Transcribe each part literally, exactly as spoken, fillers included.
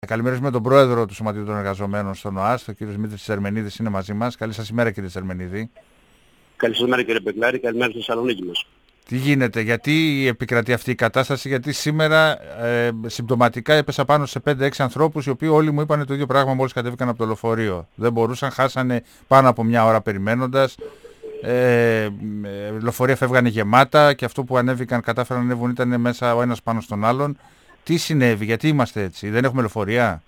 Καλημερίζουμε τον πρόεδρο του Σωματείου των Εργαζομένων στον ΟΑΣ, τον κύριο Δημήτρη Τσερμενίδη, είναι μαζί μας. Καλή σας ημέρα, κύριε Τσερμενίδη. Καλή σας ημέρα, κύριε Πεκλάρη, καλημέρα στη Θεσσαλονίκη μας. Τι γίνεται, γιατί επικρατεί αυτή η κατάσταση, γιατί σήμερα ε, συμπτωματικά έπεσα πάνω σε πέντε έξι ανθρώπους οι οποίοι όλοι μου είπαν το ίδιο πράγμα μόλις κατέβηκαν από το λεωφορείο. Δεν μπορούσαν, χάσανε πάνω από μια ώρα περιμένοντας. Ε, ε, λεωφορεία φεύγανε γεμάτα και αυτό που ανέβηκαν, κατάφεραν να ανέβουν, ήταν μέσα ο ένας πάνω στον άλλον. Τι συνέβη, γιατί είμαστε έτσι, δεν έχουμε λεωφορεία?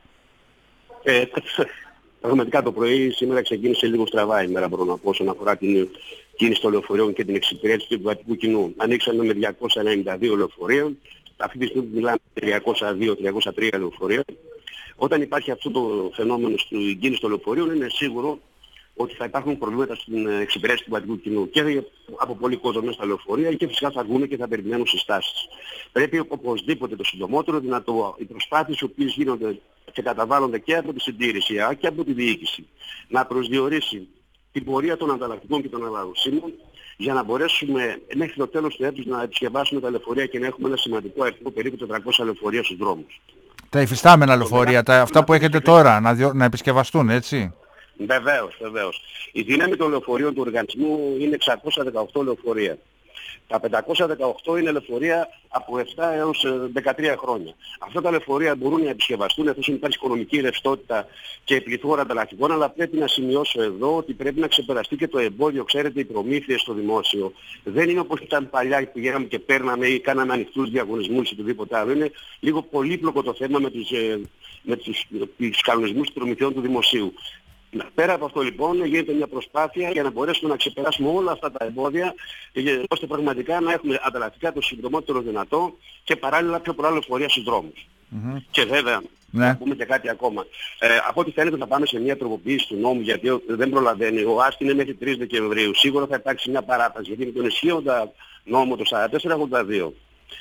Ε, πραγματικά το πρωί σήμερα ξεκίνησε λίγο στραβά η μέρα, μπορώ να πω, όσον αφορά την κίνηση των λεωφορείων και την εξυπηρέτηση του επιβατικού κοινού. Ανοίξαμε με διακόσια ενενήντα δύο λεωφορεία, αυτή τη στιγμή μιλάμε για τριακόσια δύο τριακόσια τρία λεωφορεία. Όταν υπάρχει αυτό το φαινόμενο στην κίνηση των λεωφορείων, είναι σίγουρο ότι θα υπάρχουν προβλήματα στην εξυπηρέτηση του επιβατικού κοινού και από πολλοί κόσμο μέσα στα λεωφορεία και φυσικά θα βγουν και θα περιμένουν συστάσεις. Πρέπει οπωσδήποτε το συντομότερο δυνατό οι προσπάθειες οι οποίες γίνονται και καταβάλλονται και από τη συντήρηση και από τη διοίκηση να προσδιορίσει την πορεία των ανταλλακτικών και των αναλογισμών για να μπορέσουμε μέχρι το τέλος του έτους να επισκευάσουμε τα λεωφορεία και να έχουμε ένα σημαντικό αριθμό περίπου τετρακόσια λεωφορεία στους δρόμους. Τα υφιστάμενα λεωφορεία, τα, αυτά που έχετε τώρα, να, διο, να επισκευαστούν, έτσι? Βεβαίως, βεβαίως. Η δύναμη των λεωφορείων του οργανισμού είναι εξακόσια δεκαοκτώ λεωφορεία. Τα πεντακόσια δεκαοκτώ είναι λεωφορεία από επτά έως δεκατρία χρόνια. Αυτά τα λεωφορεία μπορούν να επισκευαστούν εφόσον υπάρχει οικονομική ρευστότητα και πληθώρα ανταλλακτικών, αλλά πρέπει να σημειώσω εδώ ότι πρέπει να ξεπεραστεί και το εμπόδιο, ξέρετε, οι προμήθειες στο δημόσιο. Δεν είναι όπως ήταν παλιά που πηγαίναμε και παίρναμε ή κάναμε ανοιχτούς διαγωνισμούς ή οτιδήποτε άλλο. Είναι λίγο πολύπλοκο το θέμα με τους, με τους, τους κανονισμούς προμηθειών του δημοσίου. Πέρα από αυτό λοιπόν γίνεται μια προσπάθεια για να μπορέσουμε να ξεπεράσουμε όλα αυτά τα εμπόδια ώστε πραγματικά να έχουμε ανταλλακτικά το συντομότερο δυνατό και παράλληλα πιο πολλά λεωφορεία στους δρόμους. Mm-hmm. Και βέβαια, ναι. Να πούμε και κάτι ακόμα. Ε, από ό,τι φαίνεται θα πάμε σε μια τροποποίηση του νόμου γιατί δεν προλαβαίνει. Ο ΆΣΤ είναι μέχρι τρεις Δεκεμβρίου. Σίγουρα θα υπάρξει μια παράταση γιατί με τον ισχύοντα νόμο το σαράντα τέσσερα ογδόντα δύο.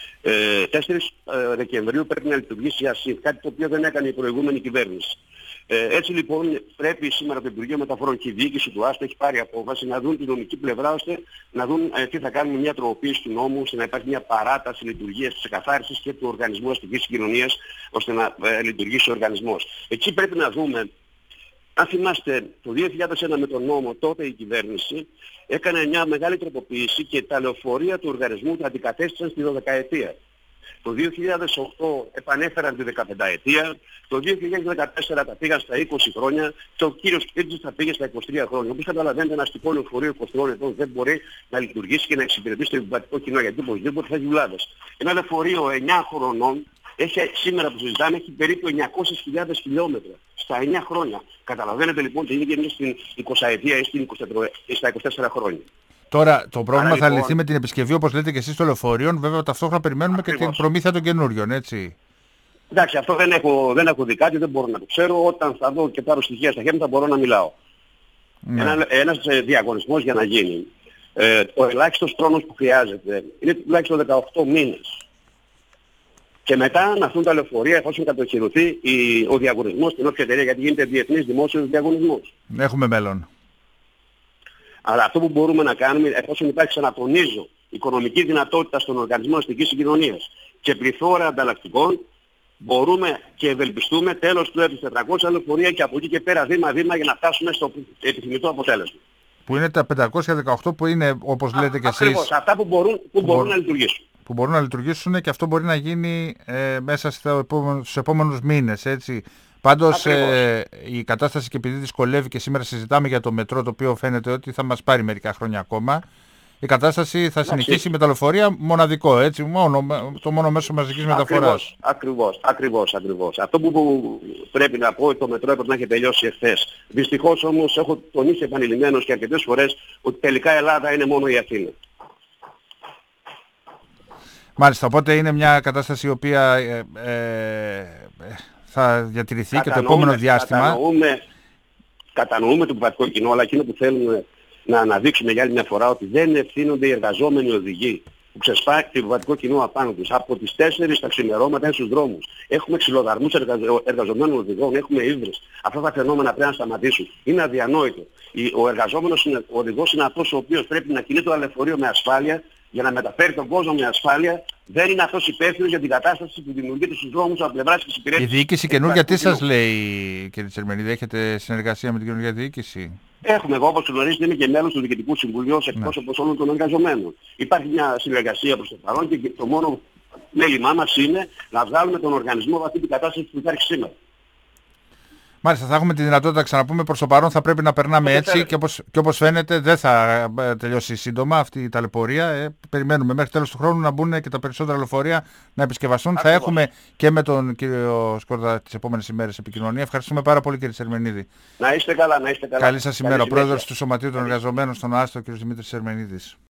Ε, τέσσερις Δεκεμβρίου πρέπει να λειτουργήσει η ΑΣΥΦ, κάτι το οποίο δεν έκανε η προηγούμενη κυβέρνηση. Ε, έτσι λοιπόν πρέπει σήμερα το Υπουργείο Μεταφορών και η διοίκηση του ΆΣΤ έχει πάρει απόφαση να δουν την νομική πλευρά ώστε να δουν ε, τι θα κάνουμε μια τροποποίηση του νόμου ώστε να υπάρχει μια παράταση λειτουργίας της εκαθάρισης και του Οργανισμού Αστικής Συγκοινωνίας ώστε να ε, λειτουργήσει ο οργανισμός. Εκεί πρέπει να δούμε, αν θυμάστε το δύο χιλιάδες ένα με τον νόμο τότε η κυβέρνηση έκανε μια μεγάλη τροποποίηση και τα λεωφορεία του οργανισμού τα αντικατέστησαν στη δωδεκαετία. Το δύο χιλιάδες οκτώ επανέφεραν τη δεκαπενταετία, το δύο χιλιάδες δεκατέσσερα τα πήγαν στα είκοσι χρόνια και ο κύριος Κίρτζης τα πήγε στα είκοσι τρία χρόνια. Όπως καταλαβαίνετε ένα αστικό λεωφορείο είκοσι τρία ετών δεν μπορεί να λειτουργήσει και να εξυπηρετήσει το επιβατικό κοινό γιατί οπωσδήποτε θα έχει δουλάδες. Ένα λεωφορείο εννιά χρονών έχει, σήμερα που συζητάμε έχει περίπου εννιακόσιες χιλιάδες χιλιόμετρα στα εννιά χρόνια. Καταλαβαίνετε λοιπόν τι γίνεται στην εικοσαετία ή στα είκοσι τέσσερα χρόνια. Τώρα το πρόβλημα Άρα, θα λοιπόν... λυθεί με την επισκευή όπως λέτε και εσείς των λεωφορείων, βέβαια ταυτόχρονα περιμένουμε Ακριβώς. και την προμήθεια των καινούριων, έτσι. Εντάξει, αυτό δεν έχω, δεν έχω δει κάτι, δεν μπορώ να το ξέρω. Όταν θα δω και πάρω στοιχεία στα χέρια θα μπορώ να μιλάω. Ναι. Ένα, ένας διαγωνισμός για να γίνει. Ε, ο ελάχιστος χρόνος που χρειάζεται είναι τουλάχιστον δεκαοκτώ μήνες. Και μετά να έρθουν τα λεωφορεία εφόσον κατοχυρωθεί ο διαγωνισμός στην όποια εταιρεία γιατί γίνεται διεθνής δημόσιος διαγωνισμός. Έχουμε μέλλον. Αλλά αυτό που μπορούμε να κάνουμε, εφόσον υπάρχει, ξανατονίζω, οικονομική δυνατότητα στον Οργανισμό Αστικής Συγκοινωνίας και πληθώρα ανταλλακτικών, μπορούμε και ευελπιστούμε τέλος του έτους τετρακόσια λεωφορεία και από εκεί και πέρα βήμα-βήμα για να φτάσουμε στο επιθυμητό αποτέλεσμα. Που είναι τα πεντακόσια δεκαοκτώ που είναι, όπως λέτε και εσείς... Ακριβώς, αυτά που μπορούν, που που μπορούν μπορούν να λειτουργήσουν. Που μπορούν να λειτουργήσουν και αυτό μπορεί να γίνει ε, μέσα στους επόμενους μήνες, έτσι. Πάντως ε, η κατάσταση και επειδή δυσκολεύει και σήμερα συζητάμε για το μετρό το οποίο φαίνεται ότι θα μας πάρει μερικά χρόνια ακόμα, η κατάσταση θα συνεχίσει με τα λεωφορεία μοναδικό, έτσι, μόνο, το μόνο μέσο μαζικής μεταφοράς. Ακριβώς, ακριβώς, ακριβώς. Αυτό που, που πρέπει να πω, το μετρό έπρεπε να έχει τελειώσει εχθές. Δυστυχώς όμως έχω τονίσει επανειλημμένως και αρκετές φορές ότι τελικά η Ελλάδα είναι μόνο η Αθήνα. Μάλιστα, οπότε είναι μια κατάσταση η οποία... Ε, ε, θα διατηρηθεί και το επόμενο διάστημα. Κατανοούμε, κατανοούμε το επιβατικό κοινό, αλλά εκείνο που θέλουμε να αναδείξουμε για άλλη μια φορά ότι δεν ευθύνονται οι εργαζόμενοι οδηγοί που ξεσπάει το επιβατικό κοινό απάνω τους. Από τις τέσσερις τα ξημερώματα είναι στους δρόμους. Έχουμε ξυλοδαρμούς εργαζο, εργαζομένων οδηγών, έχουμε ύβρες. Αυτά τα φαινόμενα πρέπει να σταματήσουν. Είναι αδιανόητο. Ο εργαζόμενος ο οδηγός είναι αυτός ο οποίος πρέπει να κινεί το λεωφορείο με ασφάλεια για να μεταφέρει τον κόσμο με ασφάλεια δεν είναι αυτός υπεύθυνος για την κατάσταση που δημιουργείται στους δρόμους από πλευράς της υπηρέτησης. Η διοίκηση καινούργια τι σας λέει, κύριε Τσερμενίδη, έχετε συνεργασία με την καινούργια διοίκηση? Έχουμε, εγώ όπως γνωρίζετε είμαι και μέλος του Διοικητικού Συμβουλίου ως εκπρόσωπος όλων των εργαζομένων. Υπάρχει μια συνεργασία προς το παρόν και το μόνο μέλημά μας είναι να βγάλουμε τον οργανισμό από αυτή την κατάσταση που υπάρχει σήμερα. Μάλιστα, θα έχουμε τη δυνατότητα να ξαναπούμε. Προς το παρόν θα πρέπει να περνάμε έτσι και όπως, και όπως φαίνεται δεν θα τελειώσει σύντομα αυτή η ταλαιπωρία. Ε, περιμένουμε μέχρι τέλος του χρόνου να μπουν και τα περισσότερα λεωφορεία να επισκευαστούν. Ακριβώς. Θα έχουμε και με τον κύριο Σκόρδα τις επόμενες ημέρες επικοινωνία. Ευχαριστούμε πάρα πολύ, κύριε Τσερμενίδη. Να είστε καλά, να είστε καλά. Καλή σας ημέρα. Ο πρόεδρος του Σωματείου των Εργαζομένων στον ΑΣΤΟ, κ. Δημήτρης Τσερμενίδης.